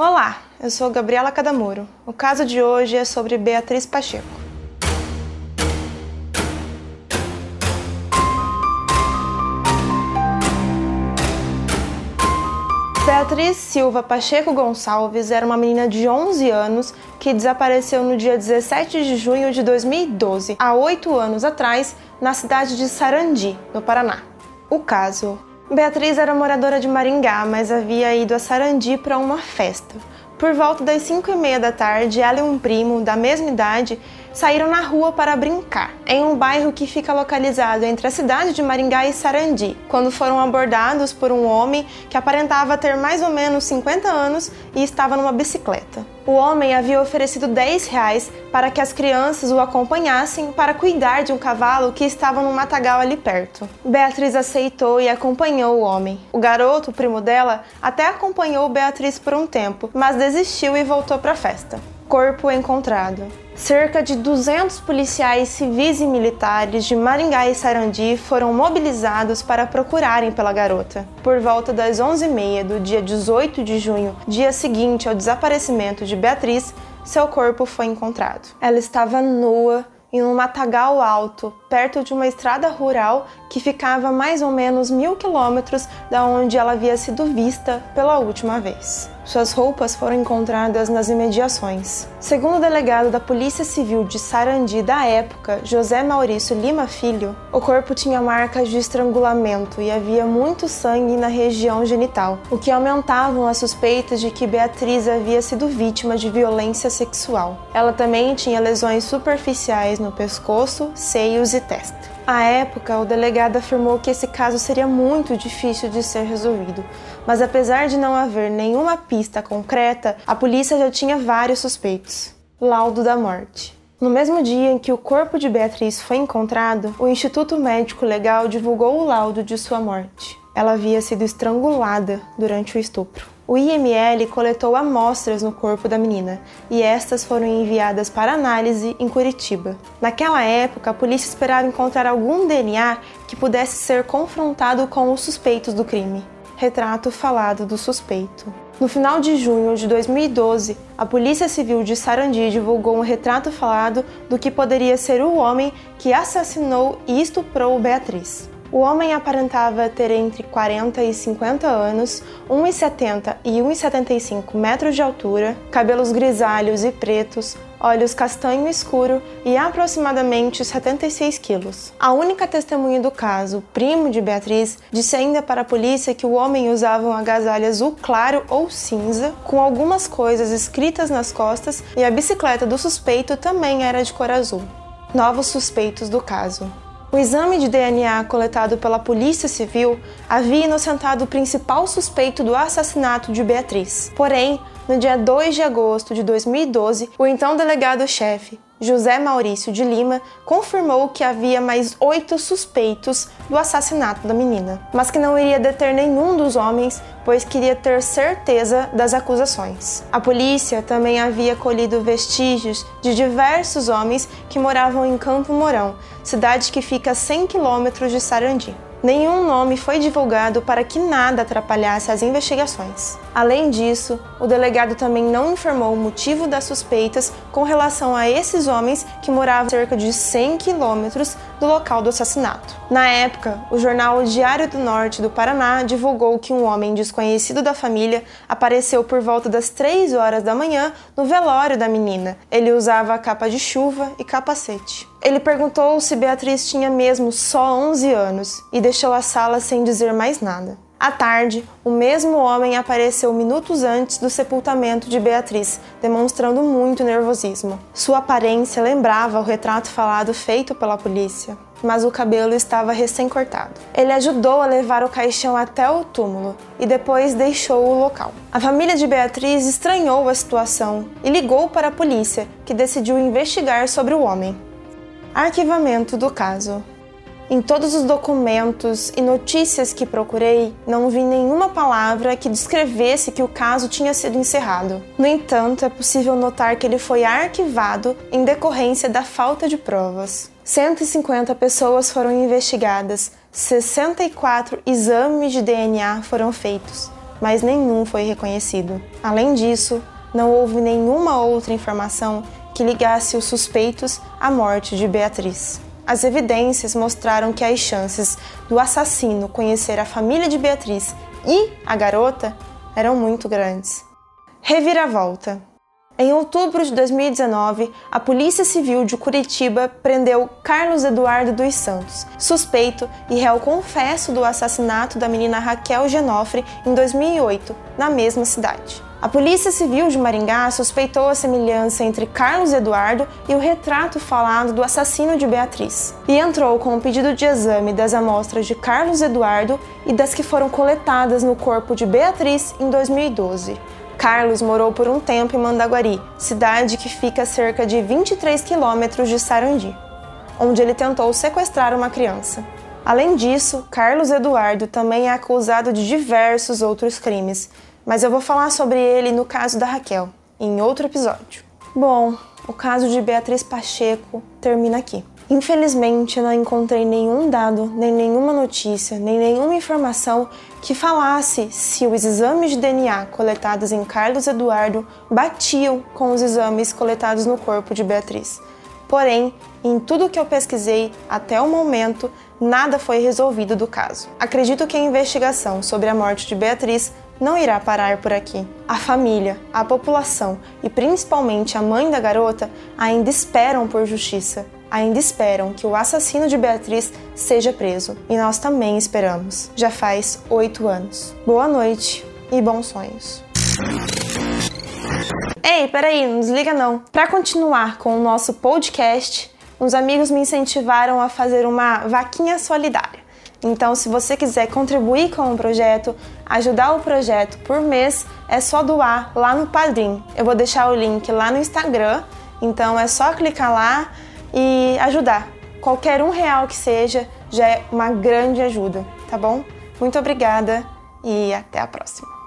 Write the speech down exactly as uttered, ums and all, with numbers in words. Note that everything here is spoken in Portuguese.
Olá, eu sou Gabriela Cadamuro. O caso de hoje é sobre Beatriz Pacheco. Beatriz Silva Pacheco Gonçalves era uma menina de onze anos que desapareceu no dia dezessete de junho de dois mil e doze, há oito anos atrás, na cidade de Sarandi, no Paraná. O caso: Beatriz era moradora de Maringá, mas havia ido a Sarandi para uma festa. Por volta das cinco e meia da tarde, ela e um primo, da mesma idade, saíram na rua para brincar, em um bairro que fica localizado entre a cidade de Maringá e Sarandi, quando foram abordados por um homem que aparentava ter mais ou menos cinquenta anos e estava numa bicicleta. O homem havia oferecido dez reais para que as crianças o acompanhassem para cuidar de um cavalo que estava num matagal ali perto. Beatriz aceitou e acompanhou o homem. O garoto, o primo dela, até acompanhou Beatriz por um tempo, mas desistiu e voltou para a festa. Corpo encontrado. Cerca de duzentos policiais civis e militares de Maringá e Sarandi foram mobilizados para procurarem pela garota. Por volta das onze e meia do dia dezoito de junho, dia seguinte ao desaparecimento de Beatriz, seu corpo foi encontrado. Ela estava nua em um matagal alto, perto de uma estrada rural que ficava a mais ou menos mil quilômetros da onde ela havia sido vista pela última vez. Suas roupas foram encontradas nas imediações. Segundo o delegado da Polícia Civil de Sarandi da época, José Maurício Lima Filho, o corpo tinha marcas de estrangulamento e havia muito sangue na região genital, o que aumentavam as suspeitas de que Beatriz havia sido vítima de violência sexual. Ela também tinha lesões superficiais no pescoço, seios e testa. À época, o delegado afirmou que esse caso seria muito difícil de ser resolvido, mas apesar de não haver nenhuma pista concreta, a polícia já tinha vários suspeitos. Laudo da morte. No mesmo dia em que o corpo de Beatriz foi encontrado, o Instituto Médico Legal divulgou o laudo de sua morte. Ela havia sido estrangulada durante o estupro. O I M L coletou amostras no corpo da menina e estas foram enviadas para análise em Curitiba. Naquela época, a polícia esperava encontrar algum D N A que pudesse ser confrontado com os suspeitos do crime. Retrato falado do suspeito. No final de junho de dois mil e doze, a Polícia Civil de Sarandi divulgou um retrato falado do que poderia ser o homem que assassinou e estuprou Beatriz. O homem aparentava ter entre quarenta e cinquenta anos, um metro e setenta e um metro e setenta e cinco metros de altura, cabelos grisalhos e pretos, olhos castanho escuro e aproximadamente setenta e seis quilos. A única testemunha do caso, primo de Beatriz, disse ainda para a polícia que o homem usava um agasalho azul claro ou cinza, com algumas coisas escritas nas costas, e a bicicleta do suspeito também era de cor azul. Novos suspeitos do caso. O exame de D N A coletado pela Polícia Civil havia inocentado o principal suspeito do assassinato de Beatriz. Porém, no dia dois de agosto de dois mil e doze, o então delegado-chefe, José Maurício de Lima, confirmou que havia mais oito suspeitos do assassinato da menina, mas que não iria deter nenhum dos homens, pois queria ter certeza das acusações. A polícia também havia colhido vestígios de diversos homens que moravam em Campo Mourão, cidade que fica a cem quilômetros de Sarandi. Nenhum nome foi divulgado para que nada atrapalhasse as investigações. Além disso, o delegado também não informou o motivo das suspeitas com relação a esses homens que moravam a cerca de cem quilômetros do local do assassinato. Na época, o jornal Diário do Norte do Paraná divulgou que um homem desconhecido da família apareceu por volta das três horas da manhã no velório da menina. Ele usava capa de chuva e capacete. Ele perguntou se Beatriz tinha mesmo só onze anos e deixou a sala sem dizer mais nada. À tarde, o mesmo homem apareceu minutos antes do sepultamento de Beatriz, demonstrando muito nervosismo. Sua aparência lembrava o retrato falado feito pela polícia, mas o cabelo estava recém-cortado. Ele ajudou a levar o caixão até o túmulo e depois deixou o local. A família de Beatriz estranhou a situação e ligou para a polícia, que decidiu investigar sobre o homem. Arquivamento do caso. Em todos os documentos e notícias que procurei, não vi nenhuma palavra que descrevesse que o caso tinha sido encerrado. No entanto, é possível notar que ele foi arquivado em decorrência da falta de provas. cento e cinquenta pessoas foram investigadas, sessenta e quatro exames de D N A foram feitos, mas nenhum foi reconhecido. Além disso, não houve nenhuma outra informação que ligasse os suspeitos à morte de Beatriz. As evidências mostraram que as chances do assassino conhecer a família de Beatriz e a garota eram muito grandes. Reviravolta. Em outubro de dois mil e dezenove, a Polícia Civil de Curitiba prendeu Carlos Eduardo dos Santos, suspeito e réu confesso do assassinato da menina Raquel Genofre em dois mil e oito, na mesma cidade. A Polícia Civil de Maringá suspeitou a semelhança entre Carlos Eduardo e o retrato falado do assassino de Beatriz, e entrou com o pedido de exame das amostras de Carlos Eduardo e das que foram coletadas no corpo de Beatriz em dois mil e doze. Carlos morou por um tempo em Mandaguari, cidade que fica a cerca de vinte e três quilômetros de Sarandi, onde ele tentou sequestrar uma criança. Além disso, Carlos Eduardo também é acusado de diversos outros crimes, mas eu vou falar sobre ele no caso da Raquel, em outro episódio. Bom, o caso de Beatriz Pacheco termina aqui. Infelizmente, eu não encontrei nenhum dado, nem nenhuma notícia, nem nenhuma informação que falasse se os exames de D N A coletados em Carlos Eduardo batiam com os exames coletados no corpo de Beatriz. Porém, em tudo que eu pesquisei até o momento, nada foi resolvido do caso. Acredito que a investigação sobre a morte de Beatriz não irá parar por aqui. A família, a população e principalmente a mãe da garota ainda esperam por justiça. Ainda esperam que o assassino de Beatriz seja preso. E nós também esperamos. Já faz oito anos. Boa noite e bons sonhos. Ei, peraí, não desliga não. Para continuar com o nosso podcast, uns amigos me incentivaram a fazer uma vaquinha solidária. Então, se você quiser contribuir com o projeto, ajudar o projeto por mês, é só doar lá no Padrim. Eu vou deixar o link lá no Instagram, então é só clicar lá e ajudar. Qualquer um real que seja já é uma grande ajuda, tá bom? Muito obrigada e até a próxima.